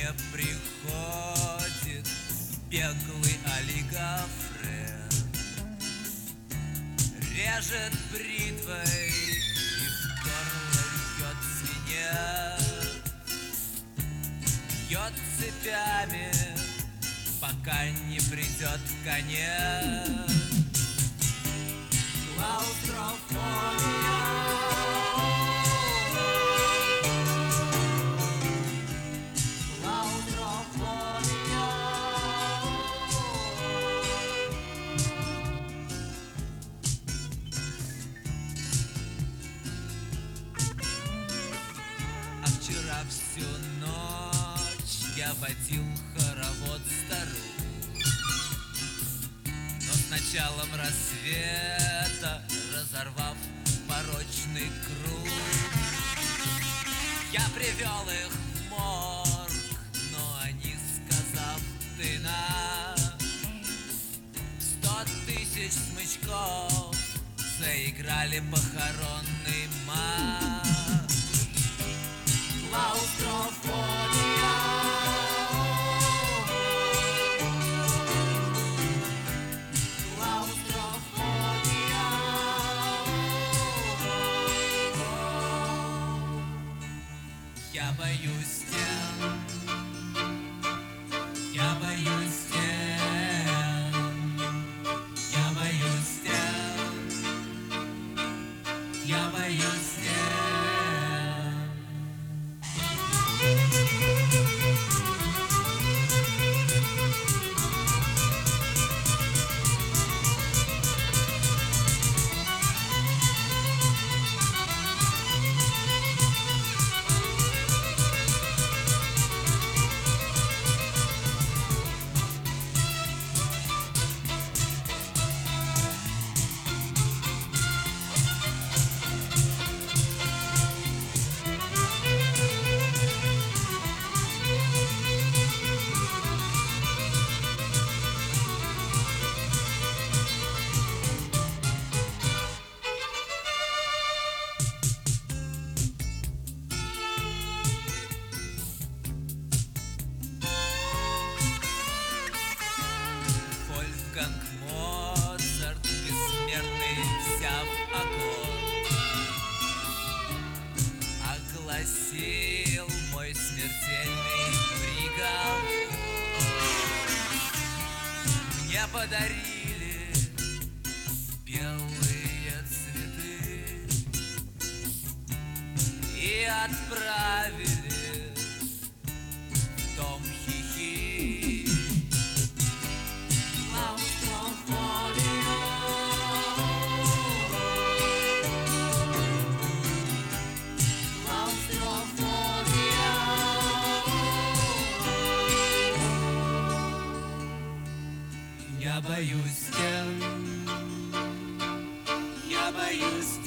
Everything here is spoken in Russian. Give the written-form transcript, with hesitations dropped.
мне приходит беглый олигофрен, режет бритвой и в горло льет свинец, бьет цепями, пока не придет конец. Клаустрофобия. Всю ночь я водил хоровод старух, но с началом рассвета, разорвав порочный круг, я привел их в морг, но они, сказав «ты наш», 100 тысяч смычков заиграли похоронный марш. Клаустрофобия. Клаустрофобия. Я боюсь стен. Я боюсь стен. Я боюсь стен. Я боюсь стен. Моцарт, бессмертный, взяв аккорд, огласил мой смертельный приговор. Мне подарили белые цветы и отправили в дом хихи. Я боюсь стен. Я боюсь